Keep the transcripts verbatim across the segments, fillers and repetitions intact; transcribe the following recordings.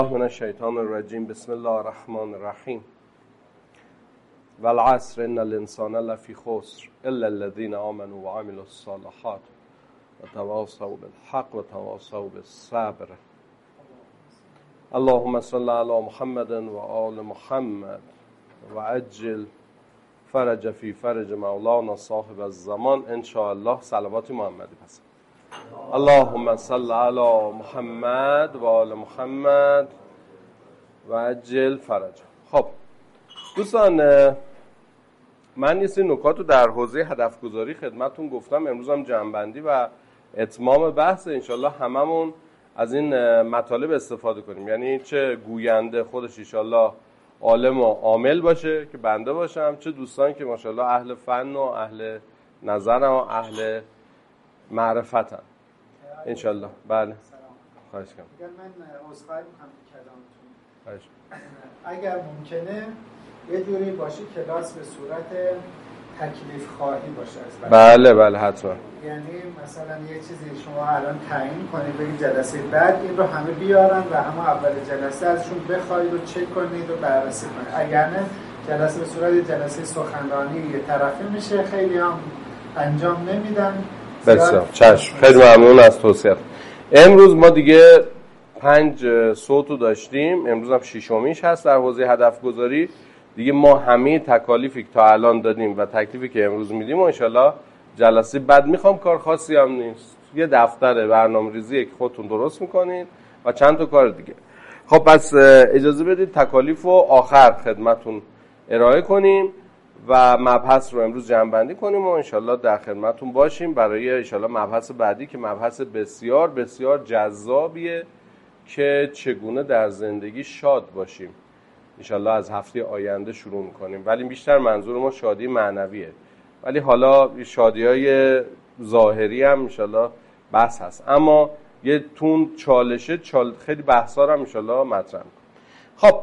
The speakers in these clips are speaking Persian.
من الشیطان الرجیم. بسم الله الرحمن الرحیم. والعصر ان الانسان لفی خسر الا الذين آمنوا وعملوا الصالحات وتواصوا بالحق وتواصوا بالصبر. اللهم صل علی محمد و آل محمد و عجل فرج فی فرج مولانا صاحب الزمان. ان شاء الله صلوات محمدی پس. اللهم صل علی محمد و آل محمد و عجل فرج. خب دوستان، من یه سری نکات رو در حوزه هدف گذاری خدمتتون گفتم. امروز هم جمع‌بندی و اتمام بحث. انشالله هممون از این مطالب استفاده کنیم، یعنی چه گوینده خودش انشالله عالم و عامل باشه که بنده باشم، چه دوستان که ماشاءالله اهل فن و اهل نظر و اهل معرفتن انشالله. بله خواهش کنم. من عذرخواهی می‌کنم که کلامتون خواهش اگر ممکنه یه جوری باشه کلاس به صورت تکلیف خواهی باشه از بله بله حتما. یعنی مثلا یه چیزی شما الان تعیین کنید بگید جلسه بعد این رو همه بیارن و همه اول جلسه ازشون بخواید و چک کنید و بررسی کنید. اگر نه جلسه به صورت جلسه سخنرانی یه طرفه میشه، خیلی هم انجام نمیدن. بسیار چشم، خیلی ممنون از توصیت. امروز ما دیگه پنج صوتو داشتیم، امروز هم ششمیش هست در حوزه هدف گذاری. دیگه ما همه تکالیفی که تا الان دادیم و تکلیفی که امروز میدیم و انشالله جلسه بعد میخوام، کار خاصی هم نیست، یه دفتر برنامه‌ریزی که خودتون درست میکنین و چند تا کار دیگه. خب پس اجازه بدید تکالیف رو آخر خدمتون ارائه کنیم و مبحث رو امروز جمع‌بندی کنیم و انشالله در خدمتون باشیم برای انشالله مبحث بعدی که مبحث بسیار بسیار جذابیه که چگونه در زندگی شاد باشیم. انشالله از هفته آینده شروع میکنیم، ولی بیشتر منظور ما شادی معنویه، ولی حالا شادی‌های ظاهری هم انشالله بحث هست، اما یه تون چالشه چال خیلی بحثا رو هم انشالله مطرح میکنیم. خب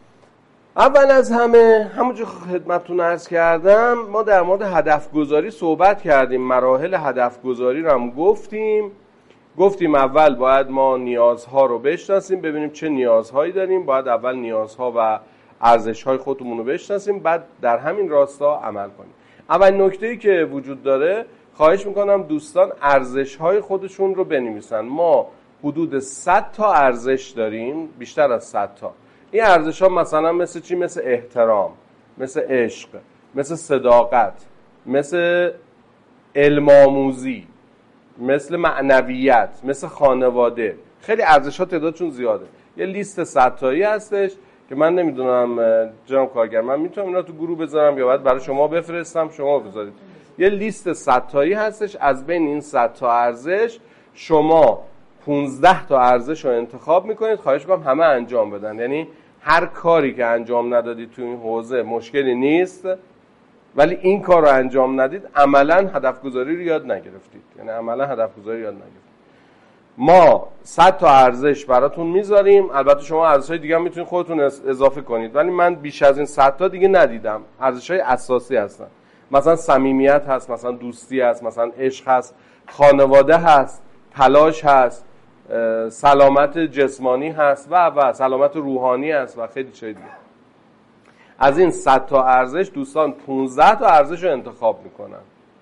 اول از همه همونجور خدمتتون عرض کردم، ما در مورد هدف گذاری صحبت کردیم، مراحل هدف گذاری رو هم گفتیم. گفتیم اول باید ما نیازها رو بشناسیم، ببینیم چه نیازهایی داریم، باید اول نیازها و ارزش‌های خودمون رو بشناسیم، بعد در همین راستا عمل کنیم. اول نکته‌ای که وجود داره، خواهش میکنم دوستان ارزش‌های خودشون رو بنویسن. ما حدود صد تا ارزش داریم، بیشتر از صد تا. این ارزش‌ها مثلا مثل چی؟ مثل احترام، مثل عشق، مثل صداقت، مثل علم آموزی، مثل معنویت، مثل خانواده. خیلی ارزش‌ها تعدادشون زیاده. یه لیست صد تایی هستش که من نمیدونم جناب کارگر من میتونم اینا تو گروه بذارم یا باید برای شما بفرستم شما بذارید. یه لیست صد تایی هستش، از بین این صد تا ارزش شما پانزده تا ارزش رو انتخاب میکنید. خواهش میکنم همه انجام بدن، یعنی هر کاری که انجام ندادید تو این حوزه مشکلی نیست، ولی این کار رو انجام ندید عملا هدف گذاری رو یاد نگرفتید، یعنی عملا هدف گذاری یاد نگرفتید. ما صد تا ارزش براتون میذاریم، البته شما ارزش‌های دیگه هم میتونید خودتون اضافه کنید، ولی من بیش از این صد تا دیگه ندیدم. ارزش‌های اساسی هستن، مثلا صمیمیت هست، مثلا دوستی هست، مثلا عشق هست، خانواده هست، تلاش هست، سلامت جسمانی هست و و سلامت روحانی هست و خیلی چیز دیگه. از این صد تا ارزش دوستان پانزده تا ارزش رو انتخاب میکنن.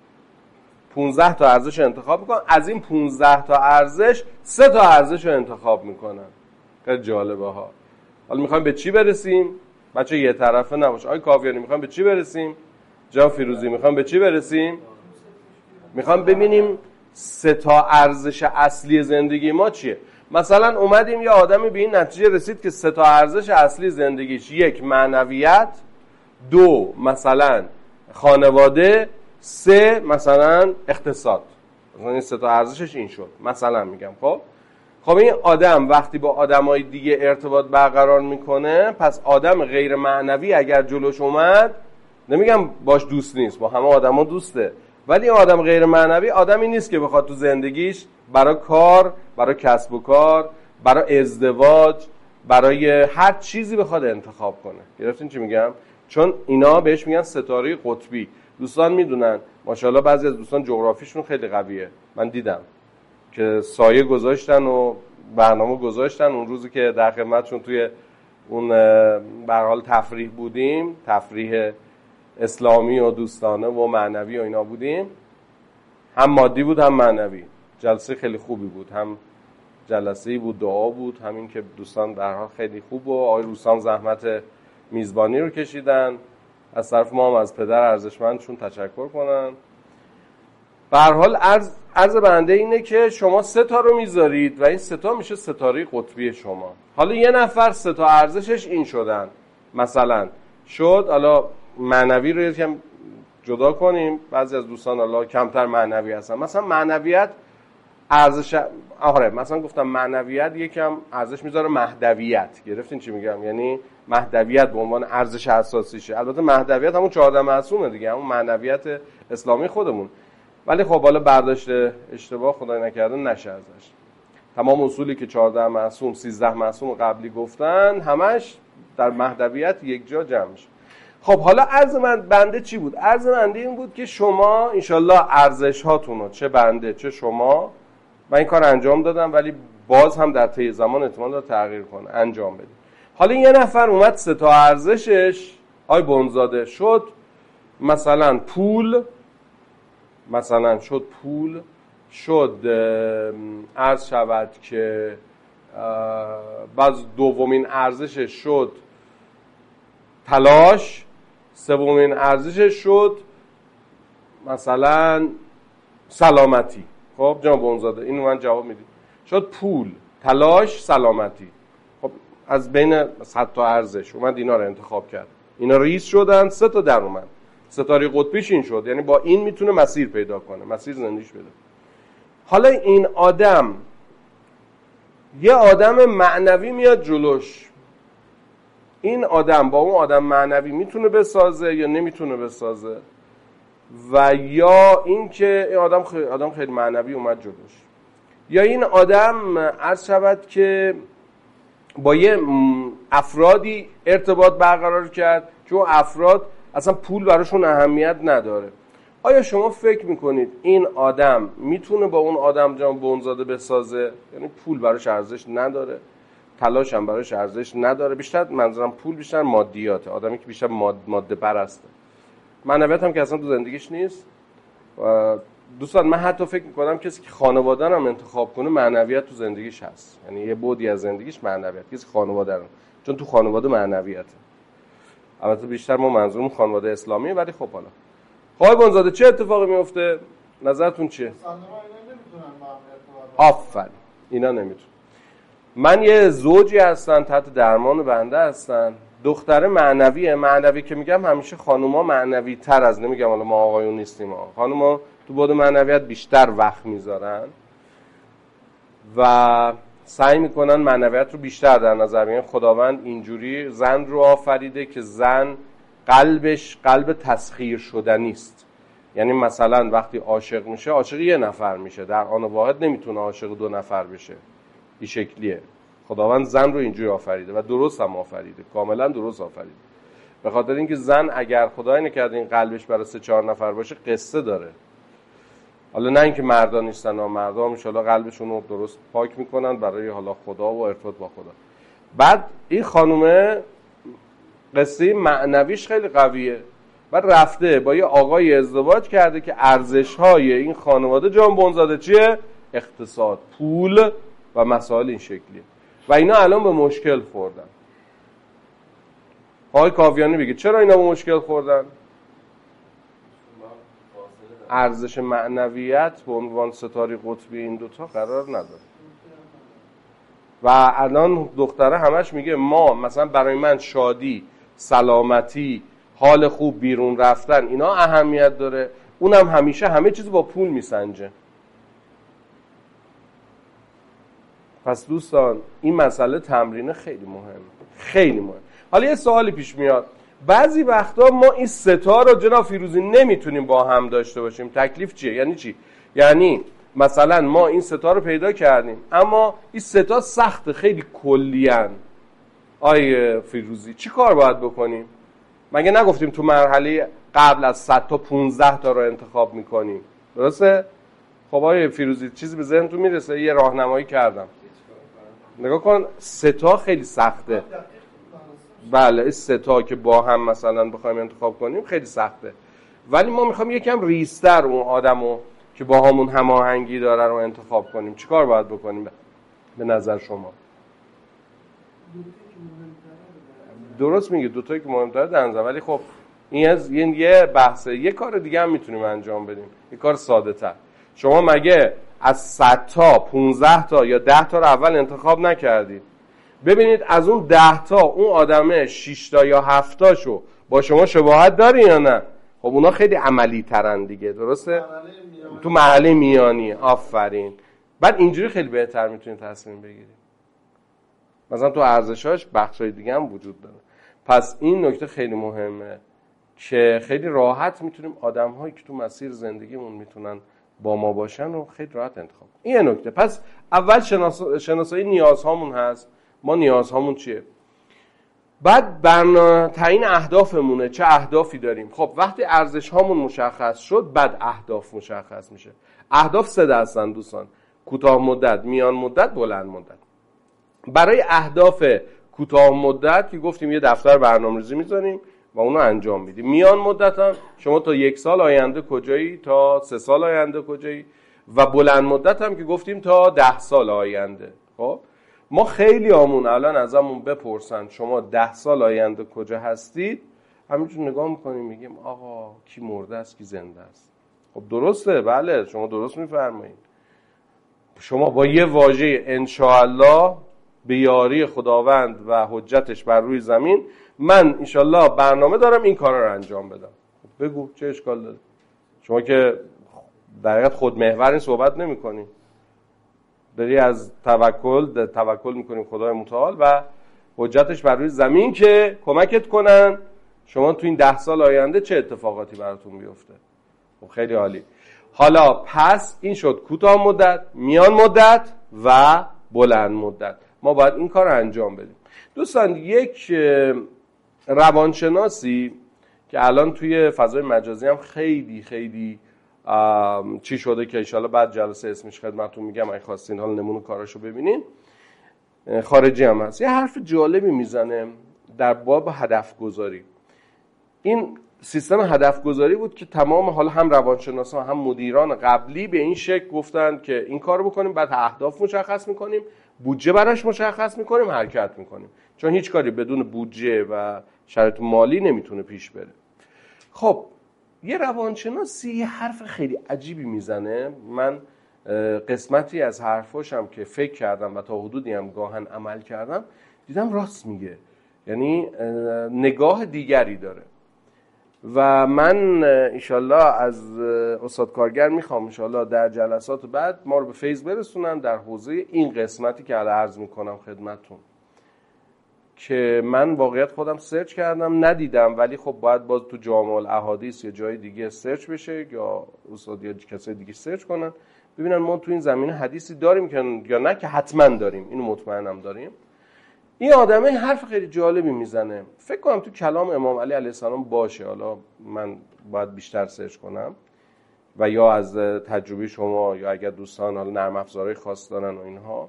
پانزده تا ارزش رو انتخاب میکنن. از این پانزده تا ارزش سه تا ارزش رو انتخاب میکنن. خیلی جالبه ها. حالا میخوایم به چی برسیم؟ بچه یه طرفه نباش. آقای کاویانی میخوایم به چی برسیم؟ جان فیروزی میخوایم به چی برسیم؟ میخوایم ببینیم سه تا ارزش اصلی زندگی ما چیه. مثلا اومدیم یه آدمی به این نتیجه رسید که سه تا ارزش اصلی زندگیش، یک معنویت، دو مثلا خانواده، سه مثلا اقتصاد. مثلا این سه تا ارزشش این شد مثلا میگم. خب خب این آدم وقتی با آدمای دیگه ارتباط برقرار میکنه، پس آدم غیر معنوی اگر جلوش اومد، نمیگم باش دوست نیست، با همه آدما دوسته، ولی این آدم غیر معنوی آدمی نیست که بخواد تو زندگیش برای کار، برای کسب و کار، برای ازدواج، برای هر چیزی بخواد انتخاب کنه. گرفتین چی میگم؟ چون اینا بهش میگن ستاره قطبی. دوستان میدونن ماشاءالله بعضی از دوستان جغرافیشون خیلی قویه، من دیدم که سایه گذاشتن و برنامه گذاشتن اون روزی که در خدمتشون توی اون به هر حال تفریح بودیم، تفریح اسلامی و دوستانه و معنوی و اینا بودیم، هم مادی بود هم معنوی. جلسه خیلی خوبی بود، هم جلسه‌ای بود دعا بود، همین که دوستان به هر حال خیلی خوب و آقای روسان زحمت میزبانی رو کشیدن. از طرف ما هم از پدر ارزشمندشون تشکر کنن. به هر حال عرض عرض بنده اینه که شما سه تا رو میذارید و این سه تا میشه ستاره قطبی شما. حالا یه نفر سه تا ارزشش این شدن، مثلا شد، حالا معنوی رو یکم جدا کنیم، بعضی از دوستان حالا کمتر معنوی هستن، مثلا معنویت ارزش، آره مثلا گفتم معنویت یکم ارزش میذاره مهدویت. گرفتین چی میگم؟ یعنی مهدویت به عنوان ارزش اساسیشه. البته مهدویت همون چهارده معصومه دیگه، همون معنویت اسلامی خودمون، ولی خب حالا برداشت اشتباه خدای نکرده نشه ازش. تمام اصولی که چهارده معصوم سیزده معصوم قبلی گفتن همش در مهدویت یک جا جمع میشه. خب حالا عرض من بنده چی بود؟ عرض بنده این بود که شما انشالله ارزش هاتون رو، چه بنده چه شما، من این کار انجام دادم ولی باز هم در طی زمان احتمال داره تغییر کنه، انجام بدید. حالا یه نفر اومد سه تا ارزشش آی بنزاده شد، مثلا پول، مثلا شد پول، شد عرض شود که بعض دومین ارزشش شد تلاش، سومین ارزشش شد مثلا سلامتی. خب جناب بنزاده اینو من جواب میدید، شد پول، تلاش، سلامتی. خب از بین صد تا ارزش اومد اینا رو انتخاب کرد، اینا رئیس شدن، سه تا در اومد. ستاره قطبیش این شد، یعنی با این میتونه مسیر پیدا کنه، مسیر زندگیش بده. حالا این آدم، یه آدم معنوی میاد جلوش، این آدم با اون آدم معنوی میتونه بسازه یا نمیتونه بسازه، و یا این که این آدم خیلی آدم خیلی معنوی اومد جلوش، یا این آدم عرض شود که با یه افرادی ارتباط برقرار کرد که اون افراد اصلا پول براشون اهمیت نداره. آیا شما فکر میکنید این آدم میتونه با اون آدم جان بنزاده بسازه؟ یعنی پول براش ارزش نداره، تلاش هم براش ارزش نداره، بیشتر منظورم پول بیشتر مادیاته، آدمی که بیشتر ماد ماده پرسته، معنویت هم که اصلا تو زندگیش نیست. و دوستان من حتی فکر میکنم کسی که خانواده هم انتخاب کنه معنویت تو زندگیش هست، یعنی یه بودی از زندگیش معنویت، کسی خانواده رو، چون تو خانواده معنویته. البته بیشتر ما منظورمون خانواده اسلامیه، ولی خب حالا خواهی بنزاده چه اتفاقی میفته؟ نظرتون چیه؟ آفرین، اینا نمیتون. من یه زوجی هستن تحت درمان بنده هستن، دختره معنویه. معنوی که میگم همیشه خانوما معنوی تر از، نمیگم حالا ما آقایون نیستیم، ها خانوما تو بود معنویت بیشتر وقت میذارن و سعی میکنن معنویت رو بیشتر در نظر بگیرن. خداوند اینجوری زن رو آفریده که زن قلبش قلب تسخیر شدنی است. یعنی مثلا وقتی عاشق میشه، عاشق یه نفر میشه، در آن واحد نمیتونه عاشق دو نفر بشه. این شکلیه. خداوند زن رو اینجوری آفریده و درست هم آفریده، کاملا درست آفریده. به خاطر اینکه زن اگر خدای نکرده این قلبش برای سه چهار نفر باشه قصه داره. حالا نه اینکه مردا نیستن، ها مردا هم ان شاءالله قلبشون رو درست پاک میکنن برای حالا خدا و ارتباط با خدا. بعد این خانومه قصه معنویش خیلی قویه، بعد رفته با یه آقای ازدواج کرده که ارزش‌های این خانواده جان بنزاده چیه؟ اقتصاد، پول و مسائل این شکلیه و اینا الان به مشکل خوردن. آقای کاویانی بگه چرا اینا به مشکل خوردن؟ ارزش معنویت به عنوان ستاره قطبی این دوتا قرار نداره و الان دختره همش میگه ما مثلا برای من شادی، سلامتی، حال خوب، بیرون رفتن اینا اهمیت داره، اونم همیشه همه چیز با پول میسنجه. پس دوستان این مسئله تمرین خیلی مهم، خیلی مهم. حالا یه سوالی پیش میاد، بعضی وقتا ما این ستا رو جناب فیروزی نمیتونیم با هم داشته باشیم. تکلیف چیه؟ یعنی چی؟ یعنی مثلا ما این ستا رو پیدا کردیم اما این ستا سخت، خیلی کلیان. آیه فیروزی چی کار باید بکنیم؟ مگه نگفتیم تو مرحله قبل از صد تا پونزده تا رو انتخاب میکنیم؟ درسته؟ خب آیه فیروزی چیزی به ذهنتون میرسه؟ یه راهنمایی کردم. نگاه کن سه تا خیلی سخته. بله این سه تا که با هم مثلا بخوایم انتخاب کنیم خیلی سخته، ولی ما میخوام یکم ریستر اون آدمو که با همون هماهنگی داره رو انتخاب کنیم. چیکار باید بکنیم به نظر شما؟ درست میگه دو تایی که مهمتره در نظر، ولی خب این از این یه بحثه. یه کار دیگه هم میتونیم انجام بدیم، یه کار ساده تر. شما مگه از صد تا پانزده تا یا ده تا رو اول انتخاب نکردید؟ ببینید از اون ده تا اون آدمه شش تا یا هفت تاشو با شما شباهت داره یا نه؟ خب اونا خیلی عملی ترن دیگه، درسته؟ تو مرحله میانی. آفرین. بعد اینجوری خیلی بهتر میتونید تصمیم بگیرید. مثلا تو ارزشاش بخشای دیگه هم وجود داره. پس این نکته خیلی مهمه که خیلی راحت میتونیم آدم‌هایی که تو مسیر زندگیمون میتونن با ما باشن رو خیلی راحت انتخاب کنیم. این یه نکته. پس اول شناس... شناسایی نیازهامون هست. ما نیازهامون چیه؟ بعد برنامه تعیین اهدافمونه، چه اهدافی داریم. خب وقتی ارزش هامون مشخص شد بعد اهداف مشخص میشه. اهداف سه دستن دوستان: کوتاه مدت، میان مدت، بلند مدت. برای اهداف کوتاه مدت که گفتیم یه دفتر برنامه‌ریزی میذاریم و اونو انجام میدیم. میان مدت هم شما تا یک سال آینده کجایی، تا سه سال آینده کجایی، و بلند مدت هم که گفتیم تا ده سال آینده. خب ما خیلی آمون الان ازمون بپرسن شما ده سال آینده کجا هستید، همینجور نگاه میکنیم میگیم آقا کی مرده است کی زنده است. خب درسته، بله شما درست میفرمایید. شما با یه واژه انشاءالله به یاری خداوند و حجتش بر روی زمین من انشاءالله برنامه دارم این کارا رو انجام بدم. خب بگو چه اشکال داره؟ شما که در حقیقت خودمحور صحبت نمی‌کنی، داری از توکل توکل میکنیم خدای متعال و حجتش بر روی زمین که کمکت کنن شما تو این ده سال آینده چه اتفاقاتی براتون بیفته. خب خیلی عالی. حالا پس این شد کوتاه مدت، میان مدت و بلند مدت. ما باید این کار رو انجام بدیم. دوستان یک روانشناسی که الان توی فضای مجازی هم خیلی خیلی چی شده که انشالله بعد جلسه اسمش خدمتتون میگم اگه خواستین حالا نمونه کاراشو ببینین، خارجی هم هست، یه حرف جالبی میزنه در باب هدف گذاری. این سیستم هدف گذاری بود که تمام حالا هم روانشناسان هم مدیران قبلی به این شکل گفتن که این کارو بکنیم، بعد اهداف مشخص میکنیم، بودجه براش مشخص میکنیم، حرکت میکنیم، چون هیچ کاری بدون بودجه و شرایط مالی نمیتونه پیش بره. خب یه روانشناسی یه حرف خیلی عجیبی میزنه. من قسمتی از حرفاشم که فکر کردم و تا حدودی هم گاهن عمل کردم دیدم راست میگه، یعنی نگاه دیگری داره و من انشالله از استاد کارگر میخوام انشالله در جلسات بعد ما رو به فیض برسونن در حوزه این قسمتی که الان عرض میکنم خدمتتون، که من واقعیت خودم سرچ کردم ندیدم، ولی خب باید باز تو جامع الاحادیث یا جای دیگه سرچ بشه یا استاد یا کسای دیگه سرچ کنن ببینن ما تو این زمینه حدیثی داریم که یا نه، که حتما داریم، اینو مطمئنم داریم. این آدمه حرف خیلی جالبی میزنه، فکر کنم تو کلام امام علی علیه السلام باشه، حالا من باید بیشتر سرچ کنم و یا از تجربه شما یا اگر دوستان حالا نرم افزارهای خاص دارن و اینها.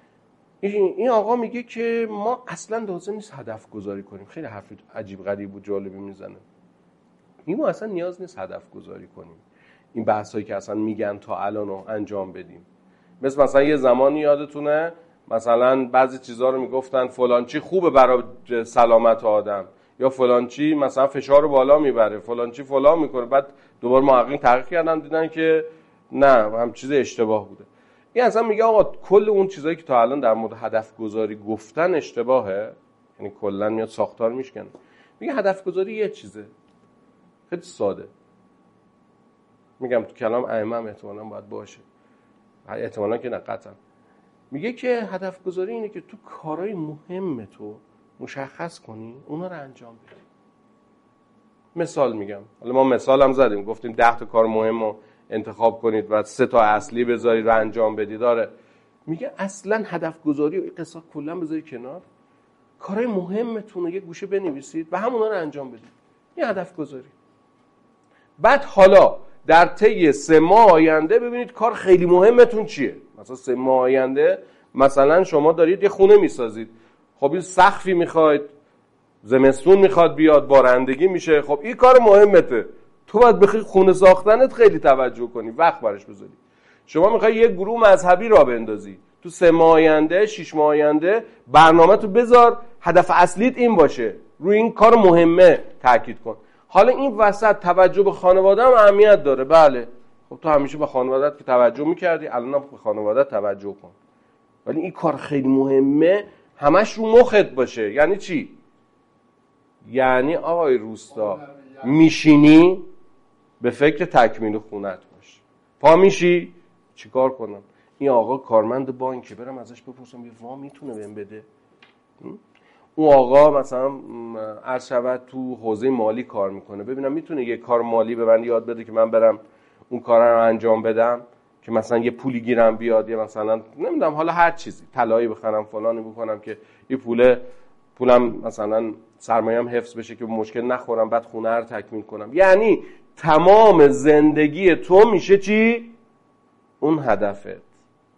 این آقا میگه که ما اصلا لازم نیست هدف گذاری کنیم. خیلی حرف عجیب غریب و جالبی میزنه. این ما اصلا نیاز نیست هدف گذاری کنیم، این بحثایی که اصلا میگن تا الان رو انجام بدیم. مثل مثلا یه زمانی یادتونه مثلا بعضی چیزها رو میگفتن فلان چی خوبه برای سلامت آدم، یا فلان چی مثلا فشار رو بالا میبره، فلان چی فلان میکنه، بعد دوباره محققین تحقیق کردن دیدن که نه، هم چیز اشتباه بوده. این اصلا میگه آقا کل اون چیزایی که تا الان در مورد هدف گذاری گفتن اشتباهه، یعنی کلا میاد ساختار میشکنه. میگه هدف گذاری یه چیزه خیلی ساده، میگم تو کلام ائمه هم احتمالاً باید باشه، احتمالاً که نه قطعا. میگه که هدف گذاری اینه که تو کارهای مهم تو مشخص کنی، اونا رو انجام بدی. مثال میگم، حالا ما مثال هم زدیم، گفتیم ده تا کار مهم رو انتخاب کنید و سه تا اصلی بذارید و انجام بدید. داره میگه اصلا هدف گذاری و این قصه کلا بذارید کنار، کارهای مهمتون رو یه گوشه بنویسید و همونا رو انجام بدید. این هدف گذاری. بعد حالا در طی سه ماه آینده ببینید کار خیلی مهمتون چیه. مثلا سه ماه آینده مثلا شما دارید یه خونه میسازید، خب این سقفی میخواید، زمستون میخواد بیاد، بارندگی میشه، خب این کار مهمته، تو باید بخوای خونه ساختنت خیلی توجه کنی، وقت براش بذاری. شما میخوای یه گروه مذهبی را بندازی، تو سه ماه آینده، شش ماه آینده برنامه تو بذار، هدف اصلیت این باشه، روی این کار مهمه تاکید کن. حالا این وسط توجه به خانواده هم اهمیت داره، بله، خب تو همیشه به خانواده‌ات که توجه میکردی، الان هم به خانواده‌ات توجه کن، ولی این کار خیلی مهمه همش رو مخت باشه. یعنی چی؟ یعنی آقای روستا میشینی به فکر تکمیل خونت باش، پا میشی چیکار کنم، این آقا کارمند بانکه، برم ازش بپرسم یه وام میتونه بهم بده. اون آقا مثلا عرض شود تو حوزه مالی کار میکنه، ببینم میتونه یه کار مالی به من یاد بده که من برم اون کار رو انجام بدم، که مثلا یه پولی گیرم بیاد، یا مثلا نمیدونم حالا هر چیزی، طلایی بخرم، فلانی بکنم که یه پوله پولم مثلا سرمایه‌ام حفظ بشه که مشکل نخورم، بعد خونه رو تکمیل کنم. یعنی تمام زندگی تو میشه چی؟ اون هدفت.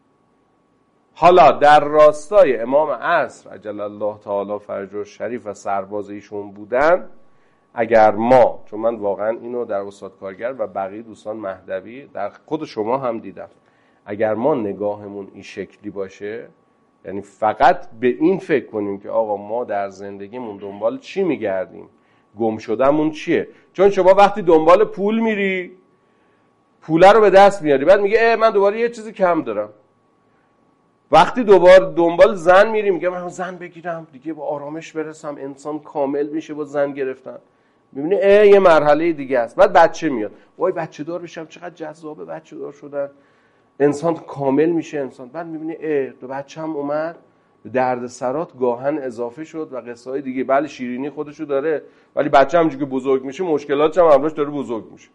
حالا در راستای امام عصر عجل الله تعالی فرجه شریف و سرباز ایشون بودن، اگر ما، چون من واقعا اینو در استاد کارگر و بقیه دوستان مهدوی، در خود شما هم دیدم، اگر ما نگاهمون این شکلی باشه، یعنی فقط به این فکر کنیم که آقا ما در زندگیمون دنبال چی میگردیم، گم شدمون چیه. چون شما وقتی دنبال پول میری، پوله رو به دست میاری، بعد میگه اه من دوباره یه چیزی کم دارم. وقتی دوباره دنبال زن میری، میگه من زن بگیرم دیگه با آرامش برسم، انسان کامل میشه با زن گرفتن. میبینی اه یه مرحله دیگه است. بعد بچه میاد، وای بچه دار بشم، چقدر جذابه بچه دار شدن، انسان کامل میشه انسان. بعد میبینی اه دو بچه‌م اومد، درد سرات گاهن اضافه شد و قصه های دیگه. بله شیرینی خودشو داره، ولی بچه همونجوری که بزرگ میشه مشکلاتش هم همراهش داره بزرگ میشه.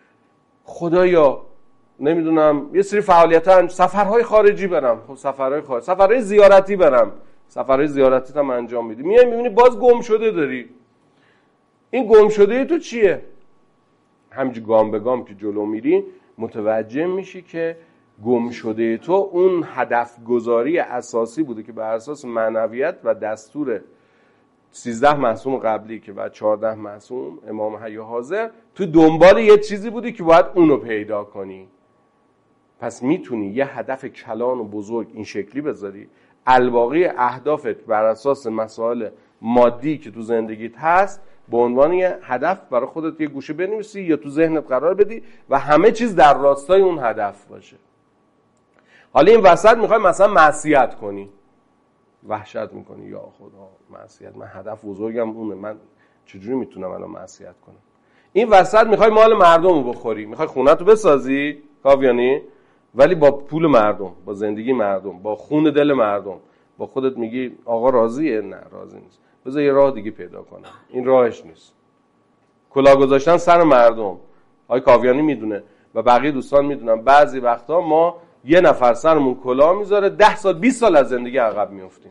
خدایا نمیدونم یه سری فعالیت‌ها، سفرهای خارجی برم، خب سفرهای خارجی، سفرهای زیارتی برم، سفرهای زیارتی هم انجام میدی، میای میبینی باز گم شده داری. این گم شده تو چیه؟ همینجوری گام به گام که جلو میری متوجه میشی که گم شده تو اون هدف گذاری اساسی بوده که بر اساس معنویت و دستور سیزده معصوم قبلی که بعد چهارده معصوم امام حی حاضر، تو دنبال یه چیزی بودی که باید اونو پیدا کنی. پس میتونی یه هدف کلان و بزرگ این شکلی بذاری، الباقی اهدافت بر اساس مسائل مادی که تو زندگیت هست به عنوان یه هدف برای خودت یه گوشه بنویسی یا تو ذهنت قرار بدی و همه چیز در راستای اون هدف باشه. حالا این وسط میخوای مثلا معصیت کنی، وحشت میکنی یا خدا معصیت، من هدف بزرگم اونه، من چجوری میتونم الان معصیت کنم؟ این وسط میخوای مال مردم رو بخوری، میخوای خونت رو بسازی کاویانی، ولی با پول مردم، با زندگی مردم، با خون دل مردم. با خودت میگی آقا راضیه؟ نه راضی نیست، بذار یه راه دیگه پیدا کنم. این راهش نیست. کلاه گذاشتن سر مردم. آقای کاویانی میدونه و بقیه دوستان میدونن بعضی وقتا ما یه نفر سرمون کلاه میذاره، ده سال بیست سال از زندگی عقب میافتیم.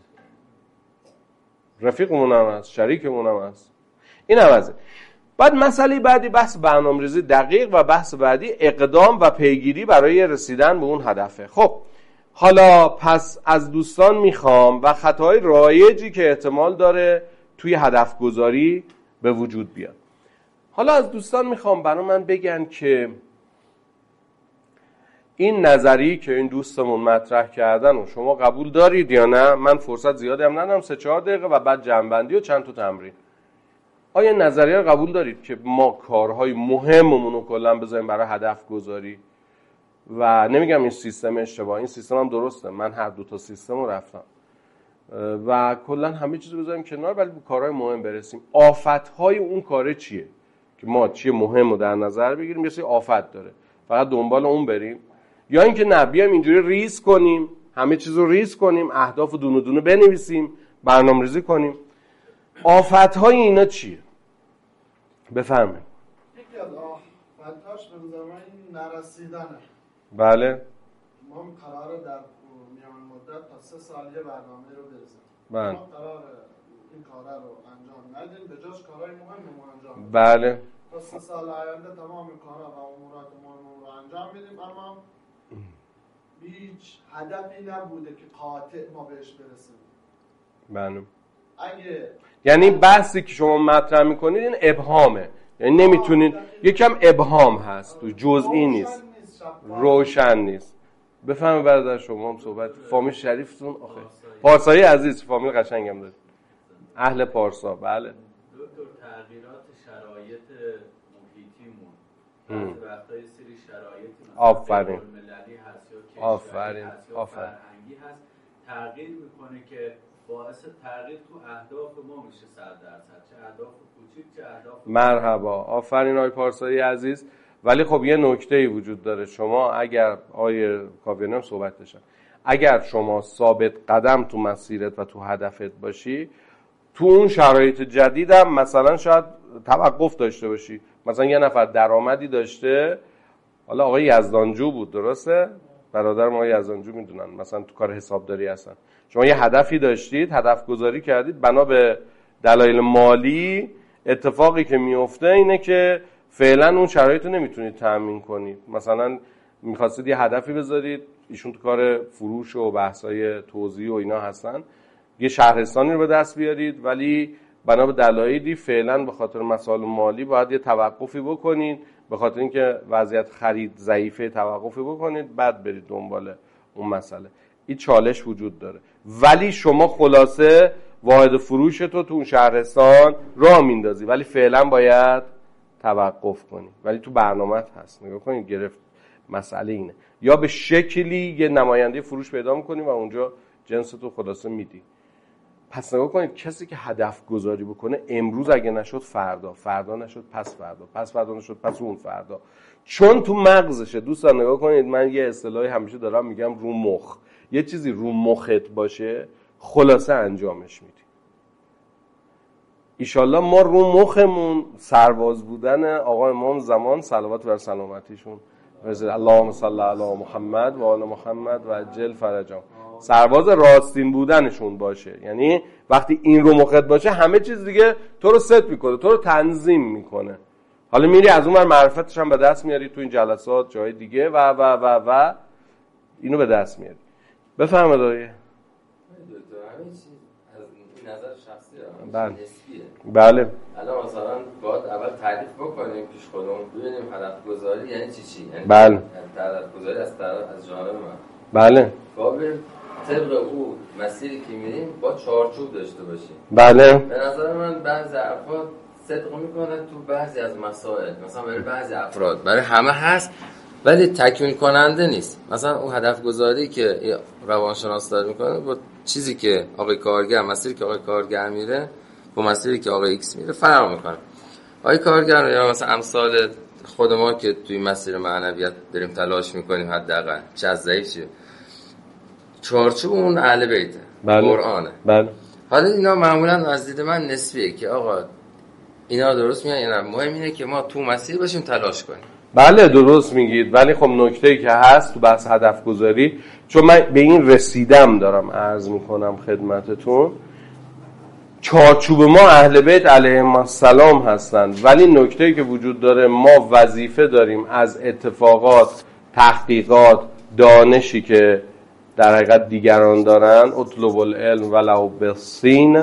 رفیقمون هم هست، شریکمون هم هست. این هم هست. بعد مسئله بعدی بحث برنامه‌ریزی دقیق و بحث بعدی اقدام و پیگیری برای رسیدن به اون هدفه. خب حالا پس از دوستان میخوام و خطاهای رایجی که احتمال داره توی هدف گذاری به وجود بیاد. حالا از دوستان میخوام برای من بگن که این نظری که این دوستمون مطرح کردن و شما قبول دارید یا نه؟ من فرصت زیادی هم ندارم، سه چهار دقیقه و بعد جمع‌بندی و چند تا تمرین. آیا نظریه رو قبول دارید که ما کارهای مهممون رو کلا بذاریم برای هدف گذاری؟ و نمیگم این سیستم اشتباه، این سیستم هم درسته، من هر دو تا سیستم رو رفتم و کلا همه چیز رو بذاریم کنار ولی به کارهای مهم برسیم. آفتهای اون کاره چیه که ما چیه مهم رو در نظر بگیریم، یه سری آفت داره فقط دنبال اون بریم، یا اینکه نه بیایم اینجوری ریز کنیم، همه چیز رو ریز کنیم، اهداف رو دونه دونه بنویسیم، برنامه‌ریزی کنیم. آفتهای اینا چیه؟ بفرمایید. یکی از آفتاش به نظر من این نرسیدنه. بله. ما قراره در میان مدت تا سه سال یه برنامه رو برسیم. بله. ما قراره این کارا رو انجام ندیم، به جاش کارهای مهممون انجام بدیم. بله. تا سه سال آینده تمام کارا و امورات مهممون رو انجام میدیم، اما هیچ هدفی نبوده که قاطع ما بهش برسیم. بله. اگه یعنی بحثی که شما مطرح میکنید این ابهامه، یعنی نمیتونید، یکم ابهام هست تو، جزئی نیست، روشن نیست. بفهمه برادر شما هم صحبت فامیل شریفتون آخه پارسایی عزیز، فامیل قشنگم دارید، اهل پارسا. بله. دکتر تغییرات شرایط محیطیمون بعضی وقتا یه سری شرایطی مثلا آفرین مللی هست یا آفرین هست یا آفرین فرهنگی هست تغییر میکنه که باعث تغییر تو اهداف ما میشه صد درصد، چه اهداف کوچیک چه اهداف. مرحبا، آفرین آقای پارسایی عزیز. ولی خب یه نکته‌ای وجود داره، شما اگر آقای کاویانی هم صحبت داشتن، اگر شما ثابت قدم تو مسیرت و تو هدفت باشی، تو اون شرایط جدیدم مثلا شاید توقف داشته باشی. مثلا یه نفر درآمدی داشته، حالا آقای یزدانجو بود، درسته؟ برادر ما آقای یزدانجو میدونن، مثلا تو کار حسابداری هستن. شما یه هدفی داشتید، هدف گذاری کردید، بنا به دلایل مالی اتفاقی که میفته اینه که فعلا اون شرایط رو نمیتونید تأمین کنید. مثلا میخواستید یه هدفی بذارید، ایشون تو کار فروش و بحثای توزیع و اینا هستن، یه شهرستانی رو به دست بیارید، ولی بنا به دلایلی فعلا به خاطر مسائل مالی باید یه توقفی بکنید، به خاطر اینکه وضعیت خرید ضعیفه توقفی بکنید، بعد برید دنبال اون مسئله. این چالش وجود داره، ولی شما خلاصه واحد فروش تو تو اون شهرستان راه میندازی، ولی فعلا باید توقف کنی، ولی تو برنامه‌ت هست. نگاه کنید گرفت مسئله اینه، یا به شکلی یه نماینده فروش پیدا می‌کنی و اونجا جنس تو خلاصه میدی. پس نگاه کنید کسی که هدف گذاری بکنه، امروز اگه نشد فردا، فردا نشد پس فردا، پس فردا نشد پس اون فردا، چون تو مغزشه. دوستان نگاه کنید، من یه اصطلاحی همیشه دارم میگم، رو مخ. یه چیزی رو مخت باشه خلاصه انجامش میدی. ایشالله ما رو مخمون سرباز بودن آقا امام زمان صلوات بر سلامتیشون، اللهم صل علی محمد و آل محمد و عجل فرجهم، سرباز راستین بودنشون باشه. یعنی وقتی این رو مخت باشه، همه چیز دیگه تو رو ست میکنه، تو رو تنظیم میکنه. حالا میری از اون ور معرفتش هم به دست میاری تو این جلسات جای دیگه و و و و اینو به دست میاری. بفرمایید آقای دکتر. همین چیز از نظر شخصی هم بله. نسبیه. بله. الان مثلا باید اول تعریف بکنیم پیش خودمون، ببینیم هدف گذاری یعنی چی چی. یعنی بله. هدف گذاری از طرف از جانب من. بله. ببین طبق او مسیری که میریم با چارچوب داشته باشیم. بله. به نظر من بعضی افراد صدق میکنه تو بعضی از مسائل، مثلا برای بعضی افراد، برای همه هست ولی تکمیل کننده نیست. مثلا اون هدف گذاری که روانشناس داره میکنه با چیزی که آقای کارگر، مسیری که آقای کارگر میره با مسیری که آقای ایکس میره فرق میکنه. آقای کارگر یا مثلا امثال خود ما که توی مسیر معنویت بریم تلاش میکنیم، حداقل چه از ضعیف چیه، چارچوب اون اهل بیته، قرآنه. بله. حالا اینا معمولا از دید من نسبیه که آقا اینا درست میگن یا نه. مهم اینه که ما تو مسیر باشیم، تلاش کنیم. بله درست میگید، ولی خب نکته‌ای که هست تو بحث هدف گذاری، چون من به این رسیدم دارم عرض میکنم خدمتتون، چارچوب ما اهل بیت علیهم السلام هستند، ولی نکته‌ای که وجود داره، ما وظیفه داریم از اتفاقات، تحقیقات، دانشی که در حقیقت دیگران دارن، اطلب العلم ولو بالصین،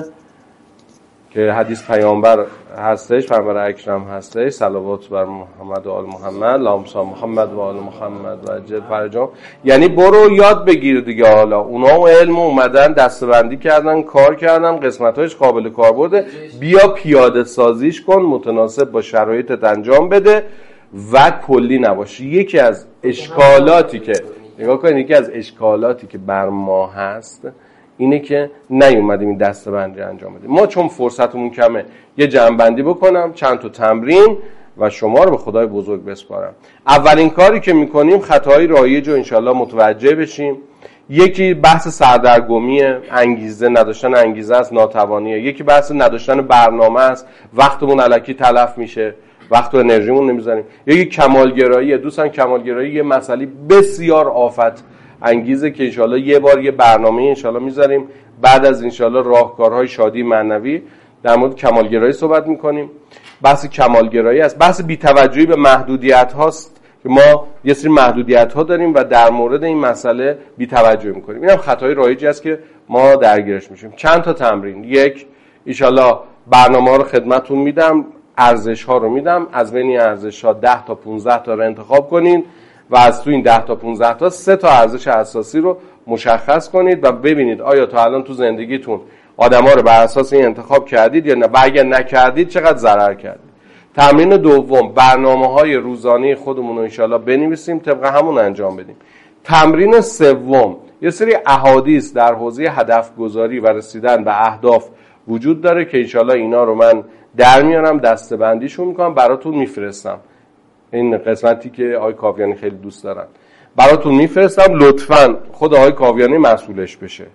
که حدیث پیامبر هستش، پیامبر اکرم هستش، صلوات بر محمد و آل محمد، اللهم صل محمد و آل محمد و عجل فرجهم. یعنی برو یاد بگیر دیگه. حالا اونا و علم اومدن دسته‌بندی کردن، کار کردن، قسمت‌هاش قابل کاربرده، بیا پیاده سازیش کن، متناسب با شرایطت انجام بده و کلی نباشی. یکی از اشکالاتی که نگاه کنید، یکی از اشکالاتی که بر ما هست اینه که نیومدیم این دسته‌بندی انجام بدیم. ما چون فرصتمون کمه، یه جمع‌بندی بکنم، چند تا تمرین و شما رو به خدای بزرگ بسپارم. اولین کاری که میکنیم، خطاهای رایج رو انشالله متوجه بشیم. یکی بحث سردرگمیه، انگیزه نداشتن انگیزه است، ناتوانیه. یکی بحث نداشتن برنامه است، وقتمون الکی تلف میشه، وقت و انرژیمون نمیذاریم. یکی کمالگراییه. دوستان کمالگرایی یه مسئله بسیار آفت انگیزه که انشالله یه بار یه برنامه انشالله میذاریم، بعد از انشالله راهکارهای شادی معنوی در مورد کمالگرایی صحبت میکنیم. بحث کمالگرایی است، بحث بی‌توجهی به محدودیت هاست که ما یه سری محدودیت‌ها داریم و در مورد این مسئله بی‌توجهی می‌کنیم. اینم خطای رایجی است که ما درگیرش میشیم. چند تا تمرین. یک، ان شاءالله برنامه‌ها رو خدمتتون میدم، ارزش‌ها رو میدم، از بین این ارزش‌ها ده تا پانزده تا رو انتخاب کنین و از تو این ده تا پانزده تا سه تا ارزش اساسی رو مشخص کنید و ببینید آیا تا الان تو زندگیتون آدم‌ها رو بر اساس این انتخاب کردید یا نه، و اگر نکردید چقدر ضرر کردید. تمرین دوم، برنامه‌های روزانه خودمون رو ان شاءالله بنویسیم، طبق همون انجام بدیم. تمرین سوم، یه سری احادیث در حوزه هدف گذاری و رسیدن به اهداف وجود داره که ان شاءالله اینا رو من در میارم، دسته‌بندیشون میکنم، براتون میفرستم. این قسمتی که آقای کاویانی خیلی دوست دارن براتون میفرستم، لطفاً خود آقای کاویانی مسئولش بشه.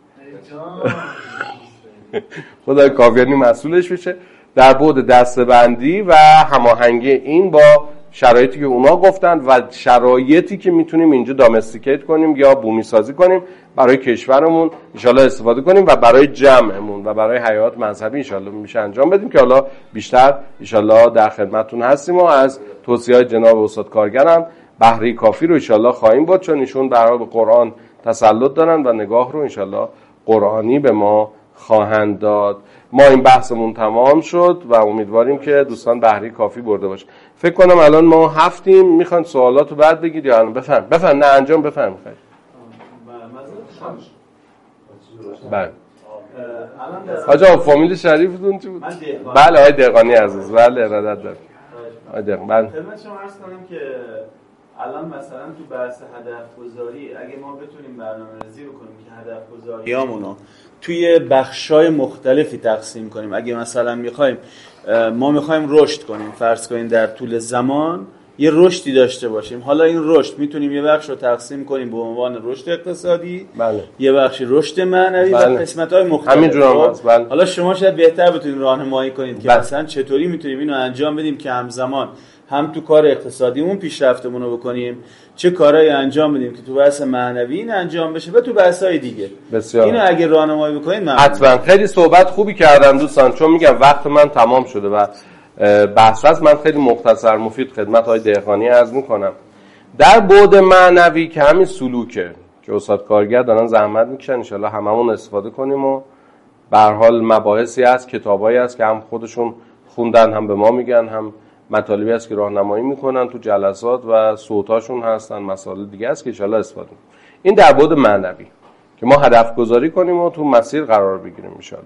خود آقای کاویانی مسئولش بشه در بعد دسته‌بندی و هماهنگی این با شرایطی که اونا گفتن و شرایطی که میتونیم اینجا دامستیکیت کنیم یا بومی سازی کنیم برای کشورمون انشالله استفاده کنیم و برای جمعمون و برای حیات مذهبی انشالله میشه انجام بدیم که حالا بیشتر انشالله در خدمتتون هستیم و از توصیه‌های جناب استاد کارگرم بهره کافی رو انشالله خواهیم بود، چون ایشون برای قرآن تسلط دارن و نگاه رو انشالله قرآنی به ما خواهند داد. ما این بحثمون تمام شد و امیدواریم که دوستان بهره کافی برده باشه. فکر کنم الان ما هفتیم، میخوان سوالاتو بعد بگید یا الان بفهم بفهم نه انجام بفهم میخواید. بله. حاج آقا فامیل شریفتون چی بود؟ بله آقای دهقانی عزیز. بله ارادت دارم. آقای دهقانی. بله. خدمت شما عرض کنم که الان مثلا تو بحث هدف گذاری اگه ما بتونیم برنامه‌ریزی بکنیم که هدف گذاریامونو توی بخشای مختلفی تقسیم کنیم. اگه مثلا میخوایم ما میخوایم رشد کنیم، فرض کنیم در طول زمان یه رشدی داشته باشیم، حالا این رشد میتونیم یه بخش رو تقسیم کنیم به عنوان رشد اقتصادی، بله. یه بخشی رشد معنوی، بله. و قسمت‌های مختلف. همینجوری هست. بله. حالا شما شاید بهتر بتونید راهنمایی کنید که مثلا چطوری میتونیم اینو انجام بدیم که همزمان هم تو کار اقتصادیمون پیشرفتمون رو بکنیم، چه کارهایی انجام بدیم که تو بحث معنوی این انجام بشه و تو بحث‌های دیگه. بسیار. اینو اگه راهنمایی بکنید ممنون. حتما. خیلی صحبت خوبی کردن دوستان، چون میگم وقت من تمام شده و بحث هست. من خیلی مختصر مفید خدمت های دهقانی عرض میکنم. در بعد معنوی که همین سلوکه که استاد کارگر دارن زحمت میکشن، انشالله هممون استفاده کنیم و به هر حال مباحثی هست، کتابایی هست که هم خودشون خوندن هم به ما میگن، هم مطالبی هست که راهنمایی میکنن تو جلسات و صوتاشون هستن، مسائل دیگه هست که انشالله استفاده کنیم. این در بعد معنوی که ما هدف گذاری کنیم و تو مسیر قرار بگیریم انشالله.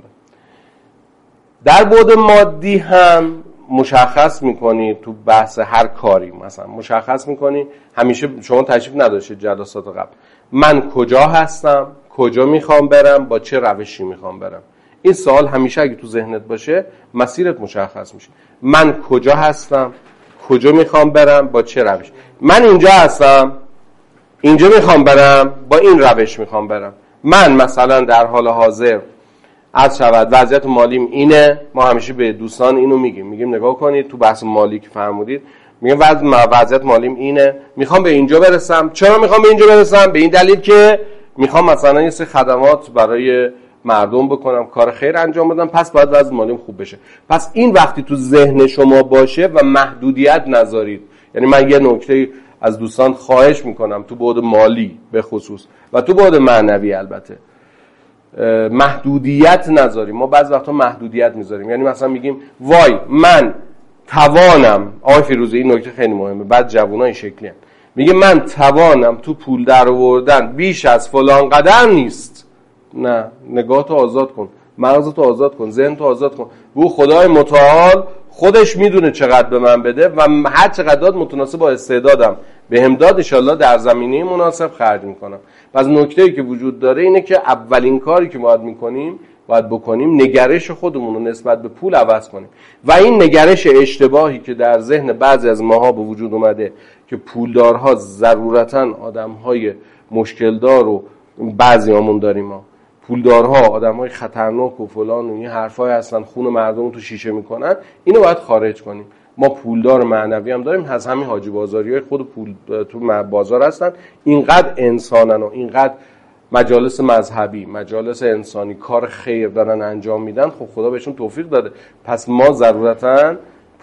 در بعد مادی هم مشخص میکنی تو بحث هر کاری، مثلا مشخص میکنی، همیشه شما تشریف نداشتید جلسات قبل، من کجا هستم، کجا میخوام برم، با چه روشی میخوام برم. این سوال همیشه اگه تو ذهنت باشه مسیرت مشخص میشه. من کجا هستم، کجا میخوام برم، با چه روش. من اینجا هستم، اینجا میخوام برم، با این روش میخوام برم. من مثلا در حال حاضر از شود وضعیت مالیم اینه، ما همیشه به دوستان اینو میگیم، میگیم نگاه کنید تو بحث مالی که فرمودید، میگم وضعیت مالیم اینه، میخوام به اینجا برسم. چرا میخوام به اینجا برسم؟ به این دلیل که میخوام مثلا یه سری خدمات برای مردم بکنم، کار خیر انجام بدم، پس باید وضع مالیم خوب بشه. پس این وقتی تو ذهن شما باشه و محدودیت نذارید، یعنی من یه نکته از دوستان خواهش میکنم تو بعد مالی به خصوص و تو بعد معنوی البته محدودیت نذاریم. ما بعضی وقتا محدودیت میذاریم، یعنی مثلا میگیم وای من توانم، آقای فیروزی این نکته خیلی مهمه، بعد جوونا این شکلی هم میگه من توانم تو پول در آوردن بیش از فلان قدر نیست. نه، نگاهتو آزاد کن، مغزتو آزاد کن، ذهنتو آزاد کن. او خدای متعال خودش میدونه چقدر به من بده و هر چقدر داد متناسب با استعدادم به هم داد، ان شاءالله در زمینه مناسب خرج میکنم. پس نکته‌ای که وجود داره اینه که اولین کاری که باید میکنیم باید بکنیم نگرش خودمون رو نسبت به پول عوض کنیم و این نگرش اشتباهی که در ذهن بعضی از ماها به وجود اومده که پولدارها ضرورتاً آدم‌های مشکلدار و بعضیامون داریم، ما پولدارها آدم‌های خطرناک و فلان و این حرفای هستن، خون مردم رو تو شیشه میکنن، اینو باید خارج کنیم. ما پولدار معنوی هم داریم، از همین حاجی بازاری‌های خود پول تو بازار هستن، اینقدر انسانن و اینقدر مجالس مذهبی، مجالس انسانی کار خیر دارن انجام میدن، خب خدا بهشون توفیق داده. پس ما ضرورتاً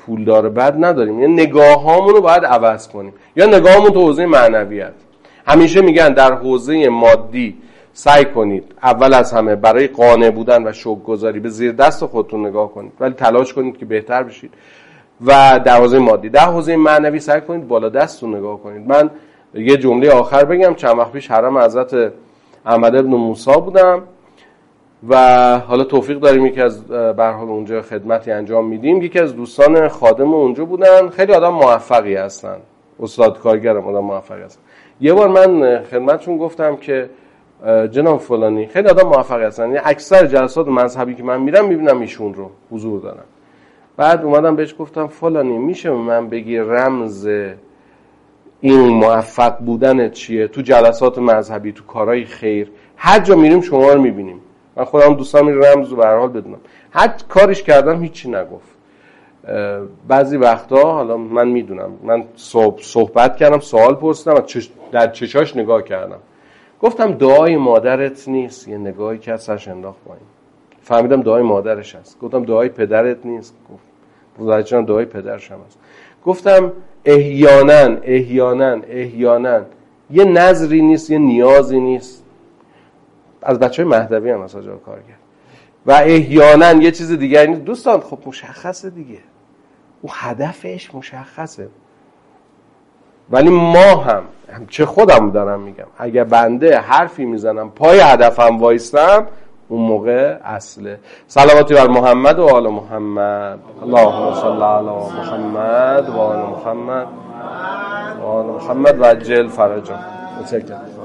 پولدار بد نداریم، یعنی نگاهامون رو باید عوض کنیم، یا نگاهمون تو حوزه معنویت. همیشه میگن در حوزه مادی سعی کنید اول از همه برای قانع بودن و شوک‌گذاری به زیر دست خودتون نگاه کنید، ولی تلاش کنید که بهتر بشید. و در حوزه مادی، در حوزه معنوی سعی کنید بالا دستتون نگاه کنید. من یه جمله آخر بگم. چند وقت پیش حرم حضرت احمد ابن موسی بودم و حالا توفیق داریم یکی از به هر حال اونجا خدمتی انجام میدیم. یکی از دوستان خادم اونجا بودن، خیلی آدم موفقی هستن، استاد کارگرم، آدم موفقی هستن. یه بار من خدمتشون گفتم که جناب فلانی، خیلی آدم موفقی هستن، یعنی اکثر جلسات مذهبی که من میرم میبینم ایشون رو حضور دارن. بعد اومدم بهش گفتم فلانی میشه من بگی رمز این موفق بودن چیه تو جلسات مذهبی، تو کارهای خیر، هر جا میریم شما رو میبینیم. من خودم دوستم این رمز رو به هر حال بدونم. هر کارش کردم هیچی نگفت. بعضی وقتا حالا من میدونم، من صحبت کردم، سوال پرسیدم و در چشاش نگاه کردم، گفتم دعای مادرت نیست، یه نگاهی که سرش انداخت پایین. فهمیدم دعای مادرش هست. گفتم دعای پدرت نیست، گفت بزرگترم دعای پدرش هم هست. گفتم احیانا احیانا احیانا یه نظری نیست، یه نیازی نیست. از بچهای مهدوی هم مثلا جا کار کرد. و احیانا یه چیز دیگه نیست. دوستان خب مشخصه دیگه، او هدفش مشخصه. ولی ما هم، چه خودم دارم میگم، اگه بنده حرفی میزنم پای هدفم وایستم، اون موقع اصله. صلواتی بر محمد و آل محمد. اللهم صل علی محمد و آل محمد و آل محمد و عجل فرجهم. متشکرم.